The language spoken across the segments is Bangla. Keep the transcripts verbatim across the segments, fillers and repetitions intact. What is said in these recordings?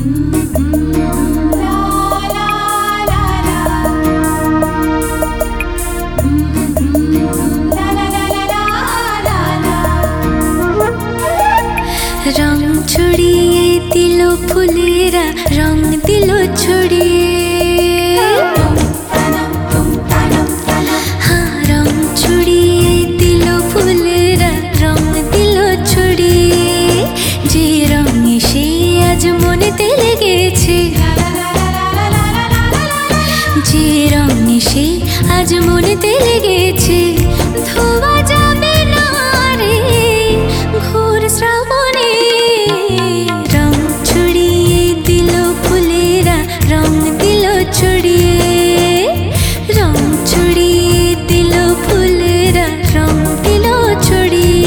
রং ছড়িয়ে দিল ফুলেরা, রং দিল ছড়িয়ে, হ্যাঁ রং ছড়িয়ে দিল ফুলেরা, রং দিল ছড়িয়ে। যে রং এসে আজ মনেতে লেগেছে, যে রং এসে আজ মনেতে লেগেছে, ধোয়া যাবে না রে ঘোর শ্রাবণে। রং ছড়িয়ে দিল ফুলেরা, রং দিল ছড়িয়ে, রং ছড়িয়ে দিল ফুলেরা, রং দিল ছড়িয়ে।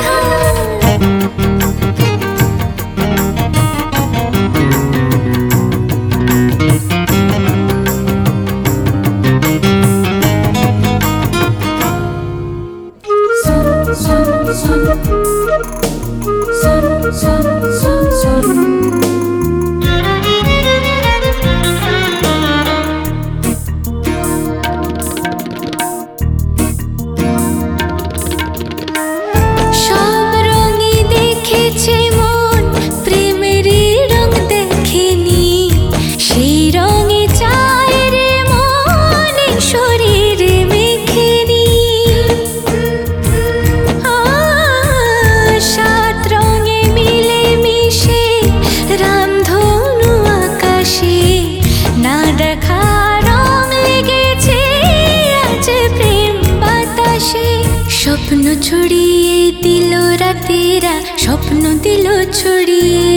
সব রঙই দেখেছে মন, প্রেমেরই রং দেখেনি। সেই রঙে চায় রে মন, শরীরে মেখেনি। সাত রঙে মিলে মিশে রামধনু আকাশে, না দেখা রং লেগেছে আজ প্রেম বাতাসে। স্বপ্ন ছড়িয়ে দিল রাতেরা, স্বপ্ন দিল ছড়িয়ে,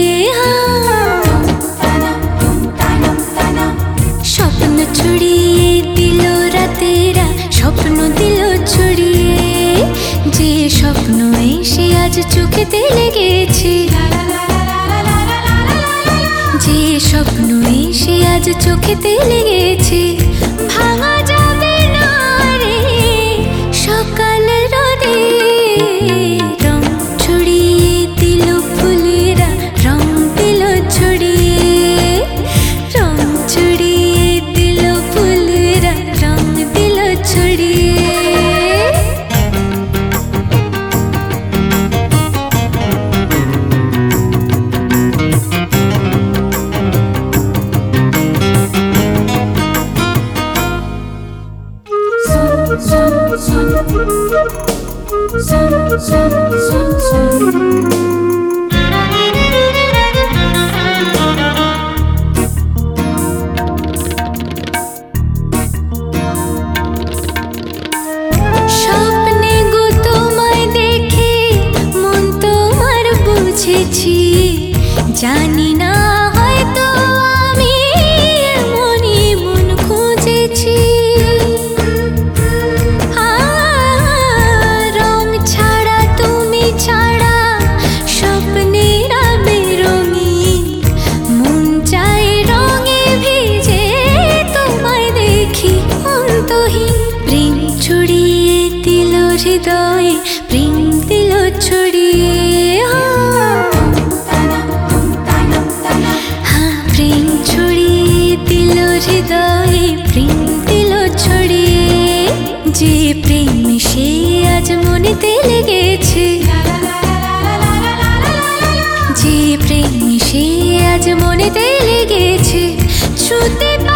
স্বপ্ন ছড়িয়ে দিল রাতেরা, স্বপ্ন দিল ছড়িয়ে। যে স্বপ্ন এসে আজ চোখেতে লেগেছে, যে স্বপ্ন এসে আজ চোখেতে লেগেছে, ভাঙা যাবে না রে সকাল রোদে। রং ছড়িয়ে দিল ফুলেরা, রং দিল ছড়িয়ে, রং ছড়িয়ে দিল ফুলেরা, রং দিল ছড়িয়ে। স্বপ্নে গো তোমায় দেখে মন তোমার বুঝেছি, জানি না হয়তো আমি এমনই মন খুঁজেছি। রং ছাড়া তুমি ছাড়া স্বপ্নেরা বেরঙিন, মন চায় রঙে ভিজে তোমায় দেখি অন্তহীন। প্রেম ছড়িয়ে দিল হৃদয়ে, প্রেম দিল ছড়িয়ে, হ্যাঁ প্রেম ছড়িয়ে দিল হৃদয়ে, প্রেম দিল ছড়িয়ে। যে প্রেম সে আজ মনেতে লেগেছে, যে প্রেম সে আজ মনেতে লেগেছে, ছুতে